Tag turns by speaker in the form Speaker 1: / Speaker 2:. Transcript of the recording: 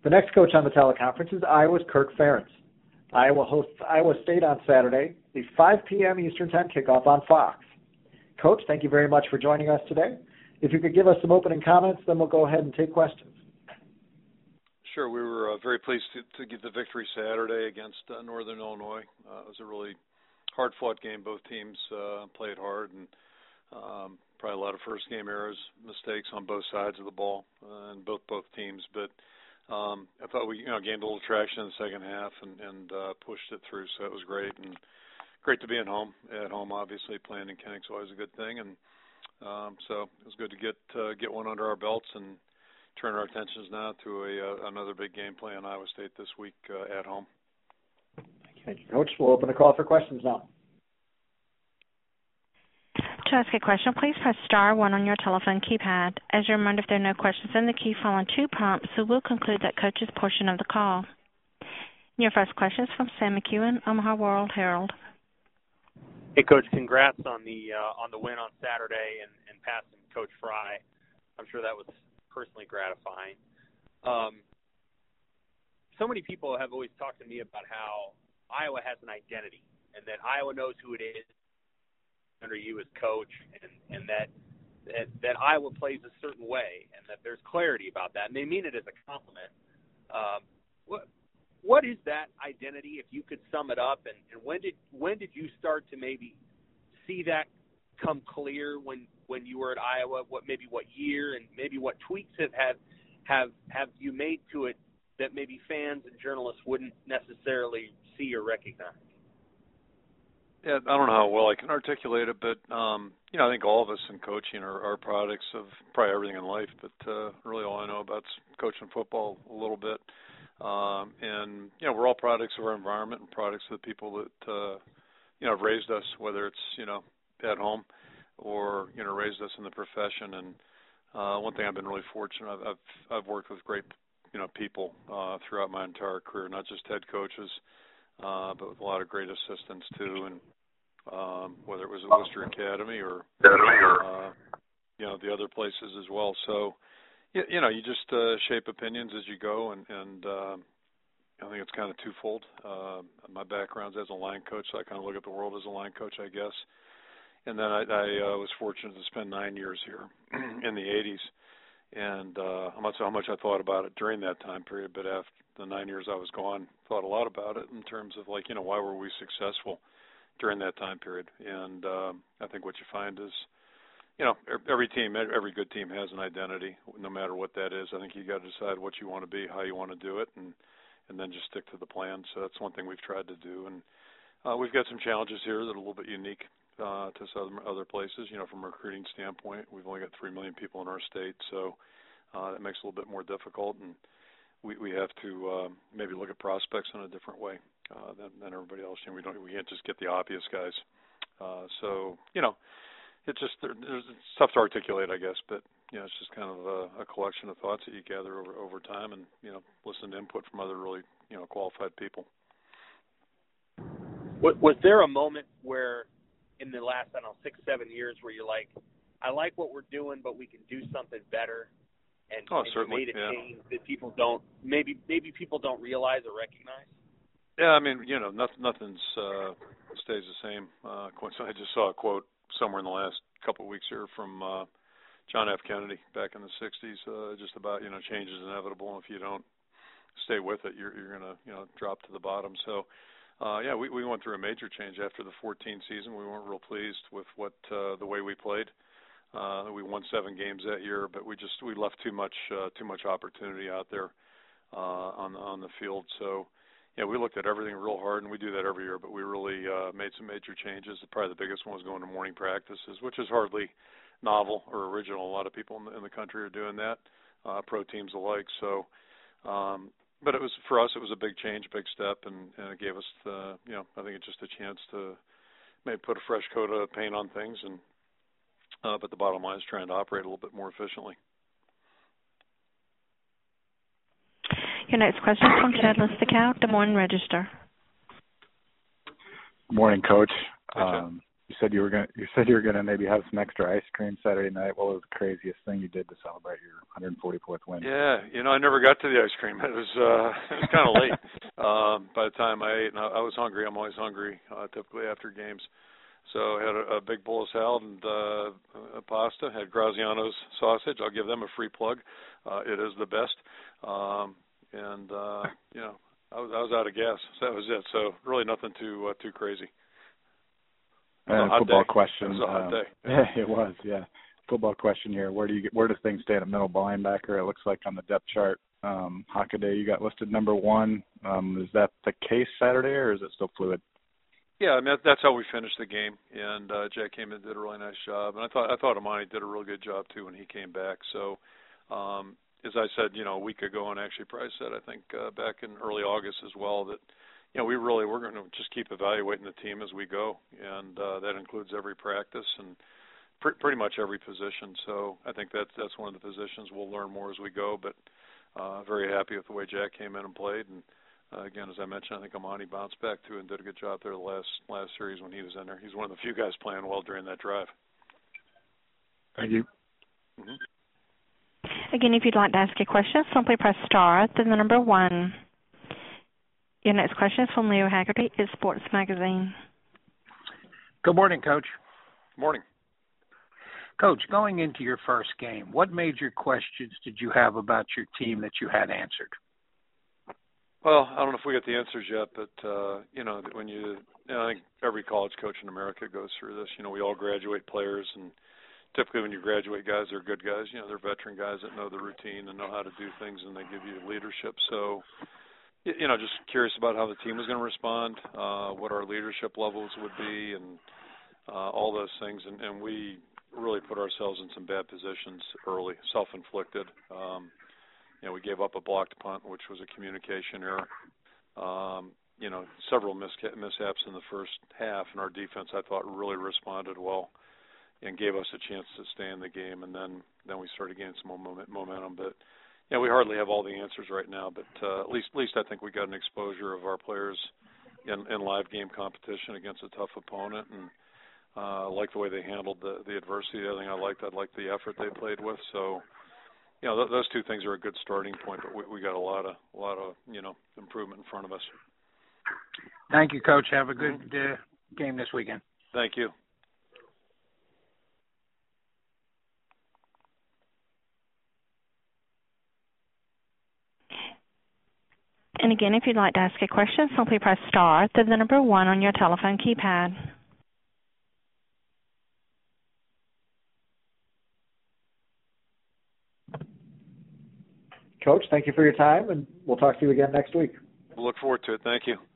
Speaker 1: The next coach on the teleconference is Iowa's Kirk Ferentz. Iowa hosts Iowa State on Saturday, the 5 p.m. Eastern Time kickoff on Fox. Coach, thank you very much for joining us today. If you could give us some opening comments, then we'll go ahead and take questions.
Speaker 2: Sure. We were very pleased to get the victory Saturday against Northern Illinois. It was a really hard-fought game. Both teams played hard, and probably a lot of first-game errors, mistakes on both sides of the ball, and both teams. But I thought we gained a little traction in the second half and pushed it through, so it was great. And great to be at home, obviously. Playing in Kenneck's always a good thing. And so it was good to get one under our belts and turn our attentions now to another big game play in Iowa State this week at home.
Speaker 1: Thank you, Coach. We'll open the call for questions now.
Speaker 3: To ask a question, please press star one on your telephone keypad. As a reminder, if there are no questions in the queue following 2 prompts, so we'll conclude that coach's portion of the call. Your first question is from Sam McEwen, Omaha World Herald.
Speaker 4: Hey, Coach, congrats on the win on Saturday and passing Coach Fry. I'm sure that was personally gratifying. So many people have always talked to me about how Iowa has an identity and that Iowa knows who it is under you as coach, and that Iowa plays a certain way, and that there's clarity about that, and they mean it as a compliment. What is that identity, if you could sum it up, and when did you start to maybe see that come clear when you were at Iowa? What year, and maybe what tweaks have you made to it that maybe fans and journalists wouldn't necessarily see or recognize?
Speaker 2: Yeah, I don't know how well I can articulate it, but I think all of us in coaching are products of probably everything in life, but really all I know about is coaching football a little bit. And we're all products of our environment and products of the people that have raised us, whether it's at home or raised us in the profession. And one thing I've been really fortunate, I've worked with great people throughout my entire career, not just head coaches, but with a lot of great assistants too, and whether it was at Worcester Academy or the other places as well. So you just shape opinions as you go, and I think it's kind of twofold. My background's as a line coach, so I kind of look at the world as a line coach, I guess. And then I was fortunate to spend 9 years here in the 80s. And I'm not sure how much I thought about it during that time period, but after the 9 years I was gone, thought a lot about it in terms of why were we successful during that time period. And I think what you find is, every good team has an identity, no matter what that is. I think you got to decide what you want to be, how you want to do it, and then just stick to the plan. So that's one thing we've tried to do. And we've got some challenges here that are a little bit unique to some other places. From a recruiting standpoint, we've only got 3 million people in our state, so that makes it a little bit more difficult. And we have to maybe look at prospects in a different way than everybody else. We can't just get the obvious guys. So it's just it's tough to articulate, I guess, but it's just kind of a collection of thoughts that you gather over time, and listen to input from other really qualified people.
Speaker 4: Was there a moment where, in the last 6-7 years, where you're like, I like what we're doing, but we can do something better, and
Speaker 2: certainly,
Speaker 4: you made a change that people don't maybe people don't realize or recognize?
Speaker 2: Yeah, I mean, nothing's stays the same. I just saw a quote somewhere in the last couple of weeks here from John F. Kennedy back in the 60s, just about, change is inevitable, and if you don't stay with it, you're going to drop to the bottom. So, we went through a major change after the 2014 season. We weren't real pleased with the way we played. We won 7 games that year, but we left too much opportunity out there on the field. So, we looked at everything real hard, and we do that every year, but we really made some major changes. Probably the biggest one was going to morning practices, which is hardly novel or original. A lot of people in the country are doing that, pro teams alike. So, but it was, for us, it was a big change, big step, and it gave us I think it's just a chance to maybe put a fresh coat of paint on things, and but the bottom line is trying to operate a little bit more efficiently.
Speaker 3: Your next question is from Chad Listicow, Des Moines Register.
Speaker 5: Morning, Coach. You said you were gonna maybe have some extra ice cream Saturday night. What was the craziest thing you did to celebrate your 144th win?
Speaker 2: Yeah, I never got to the ice cream. It was kind of late by the time I ate, and I was hungry. I'm always hungry, typically after games. So I had a big bowl of salad and a pasta. Had Graziano's sausage. I'll give them a free plug. It is the best. I was out of gas. So that was it. So really nothing too crazy.
Speaker 5: Football question.
Speaker 2: It was a hot day.
Speaker 5: Yeah, it was. Yeah. Football question here. Where do things stand at middle linebacker? It looks like on the depth chart, Hockaday, you got listed number 1. Is that the case Saturday, or is it still fluid?
Speaker 2: Yeah, I mean that's how we finished the game, and Jack came in and did a really nice job, and I thought Amani did a really good job too when he came back. So, as I said, a week ago, and actually probably said I think back in early August as well that. We're going to just keep evaluating the team as we go, and that includes every practice and pretty much every position. So I think that's one of the positions we'll learn more as we go. But very happy with the way Jack came in and played. And again, as I mentioned, I think Amani bounced back too and did a good job there the last series when he was in there. He's one of the few guys playing well during that drive.
Speaker 5: Thank you.
Speaker 2: Mm-hmm.
Speaker 3: Again, if you'd like to ask a question, simply press star, then the number 1. Your next question is from Leo Haggerty at Sports Magazine.
Speaker 6: Good morning, Coach.
Speaker 2: Morning.
Speaker 6: Coach, going into your first game, what major questions did you have about your team that you had answered?
Speaker 2: Well, I don't know if we got the answers yet, but when I think every college coach in America goes through this. We all graduate players, and typically when you graduate guys, they're good guys. They're veteran guys that know the routine and know how to do things, and they give you leadership. So. Just curious about how the team was going to respond, what our leadership levels would be, and all those things. And we really put ourselves in some bad positions early, self-inflicted. We gave up a blocked punt, which was a communication error. Several mishaps in the first half, and our defense, I thought, really responded well and gave us a chance to stay in the game. And then we started getting some momentum, but. We hardly have all the answers right now, but at least I think we got an exposure of our players in live game competition against a tough opponent, and I like the way they handled the adversity. The other thing I liked the effort they played with. So, those two things are a good starting point, but we got a lot of improvement in front of us.
Speaker 6: Thank you, Coach. Have a good game this weekend.
Speaker 2: Thank you.
Speaker 3: And again, if you'd like to ask a question, simply press star, then the number 1 on your telephone keypad.
Speaker 1: Coach, thank you for your time, and we'll talk to you again next week.
Speaker 2: We'll look forward to it. Thank you.